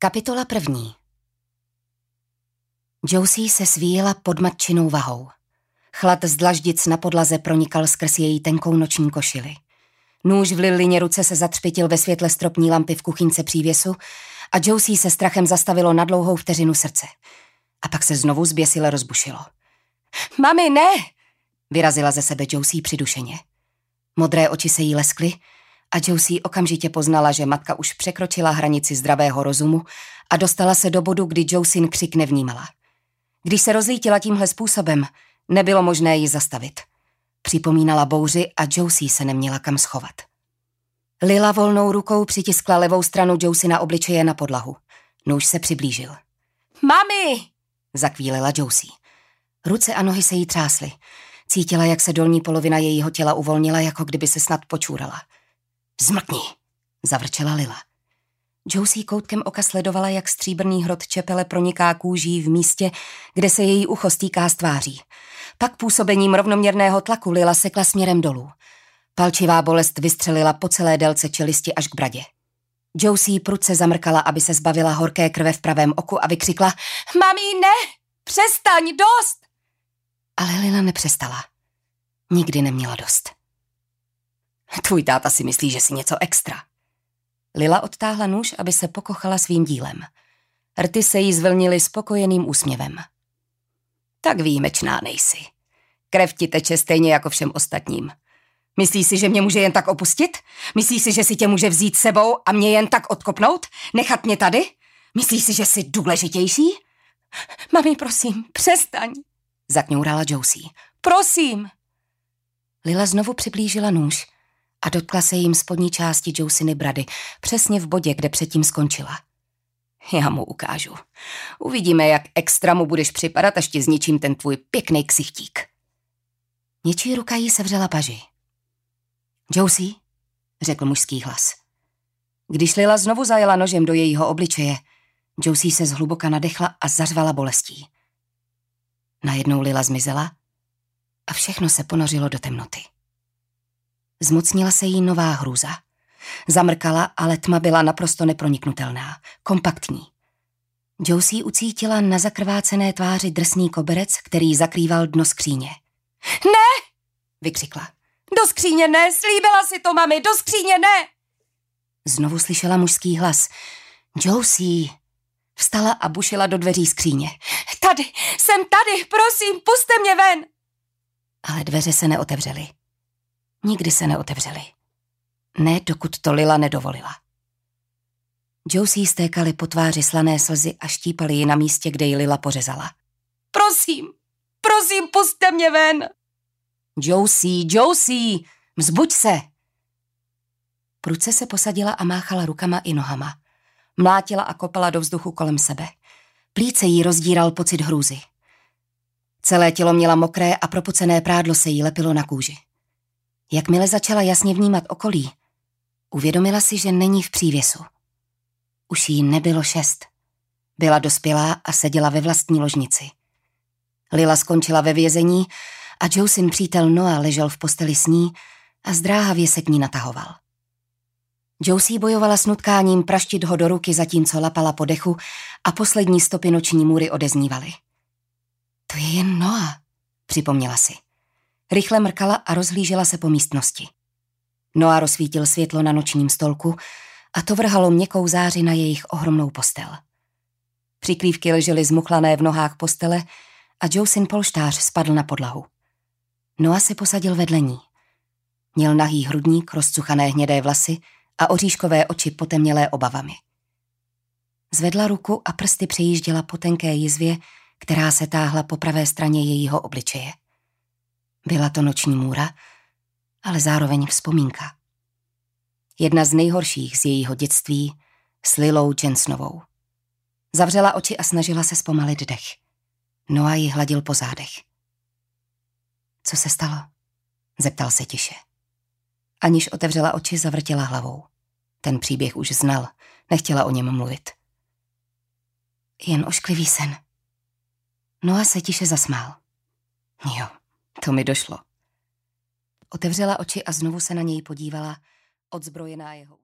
Kapitola 1. Josie se svíjela pod matčinou vahou. Chlad z dlaždic na podlaze pronikal skrz její tenkou noční košili. Nůž v lilině ruce se zatřpitil ve světle stropní lampy v kuchyňce přívěsu a Josie se strachem zastavilo na dlouhou vteřinu srdce. A pak se znovu zběsile rozbušilo. Mami, ne! Vyrazila ze sebe Josie přidušeně. Modré oči se jí leskly a Josie okamžitě poznala, že matka už překročila hranici zdravého rozumu a dostala se do bodu, kdy Josien křik nevnímala. Když se rozlítila tímhle způsobem, nebylo možné ji zastavit. Připomínala bouři a Josie se neměla kam schovat. Lila volnou rukou přitiskla levou stranu Josiena obličeje na podlahu. Nůž se přiblížil. Mami! Zakvílila Josie. Ruce a nohy se jí třásly. Cítila, jak se dolní polovina jejího těla uvolnila, jako kdyby se snad počůrala. Zmlkni, zavrčela Lila. Josie koutkem oka sledovala, jak stříbrný hrot čepele proniká kůží v místě, kde se její ucho stýká s tváří. Pak působením rovnoměrného tlaku Lila sekla směrem dolů. Palčivá bolest vystřelila po celé délce čelisti až k bradě. Josie prudce zamrkala, aby se zbavila horké krve v pravém oku a vykřikla: Mami, ne! Přestaň, dost! Ale Lila nepřestala. Nikdy neměla dost. Tvůj táta si myslí, že jsi něco extra. Lila odtáhla nůž, aby se pokochala svým dílem. Rty se jí zvlnily spokojeným úsměvem. Tak výjimečná nejsi. Krev ti teče stejně jako všem ostatním. Myslíš si, že mě může jen tak opustit? Myslíš si, že si tě může vzít sebou a mě jen tak odkopnout? Nechat mě tady? Myslíš si, že jsi důležitější? Mami, prosím, přestaň, zakňourala Josie. Prosím. Lila znovu přiblížila nůž a dotkla se jim spodní části Josieny brady, přesně v bodě, kde předtím skončila. Já mu ukážu. Uvidíme, jak extra mu budeš připadat, až ti zničím ten tvůj pěkný ksichtík. Něčí ruka jí sevřela paži. Josie, řekl mužský hlas. Když Lila znovu zajela nožem do jejího obličeje, Josie se zhluboka nadechla a zařvala bolestí. Najednou Lila zmizela a všechno se ponořilo do temnoty. Zmocnila se jí nová hrůza. Zamrkala, ale tma byla naprosto neproniknutelná, kompaktní. Josie ucítila na zakrvácené tváři drsný koberec, který zakrýval dno skříně. Ne! Vykřikla. Do skříně ne, slíbila si to, mami, do skříně ne! Znovu slyšela mužský hlas. Josie! Vstala a bušila do dveří skříně. Tady, jsem tady, prosím, pusťte mě ven! Ale dveře se neotevřely. Nikdy se neotevřely. Ne, dokud to Lila nedovolila. Josie stékaly po tváři slané slzy a štípaly ji na místě, kde ji Lila pořezala. Prosím, pusťte mě ven! Josie, vzbuď se! Prudce se posadila a máchala rukama i nohama. Mlátila a kopala do vzduchu kolem sebe. Plíce jí rozdíral pocit hrůzy. Celé tělo měla mokré a propucené prádlo se jí lepilo na kůži. Jakmile začala jasně vnímat okolí, uvědomila si, že není v přívěsu. Už jí nebylo 6. Byla dospělá a seděla ve vlastní ložnici. Lila skončila ve vězení a Josien přítel Noah ležel v posteli s ní a zdráhavě se k ní natahoval. Josie bojovala s nutkáním praštit ho do ruky, zatímco lapala po dechu a poslední stopy noční můry odeznívaly. To je jen Noah, připomněla si. Rychle mrkala a rozhlížela se po místnosti. Noah rozsvítil světlo na nočním stolku a to vrhalo měkkou záři na jejich ohromnou postel. Přikrývky ležely zmuchlané v nohách postele a Josien polštář spadl na podlahu. Noah se posadil vedle ní. Měl nahý hrudník, rozcuchané hnědé vlasy a oříškové oči potemnělé obavami. Zvedla ruku a prsty přejížděla po tenké jizvě, která se táhla po pravé straně jejího obličeje. Byla to noční můra, ale zároveň vzpomínka. Jedna z nejhorších z jejího dětství s Lilou Jensenovou. Zavřela oči a snažila se zpomalit dech. Noah ji hladil po zádech. Co se stalo? Zeptal se tiše. Aniž otevřela oči, zavrtěla hlavou. Ten příběh už znal, nechtěla o něm mluvit. Jen ošklivý sen. Noah se tiše zasmál. Jo, to mi došlo. Otevřela oči a znovu se na něj podívala, odzbrojená jeho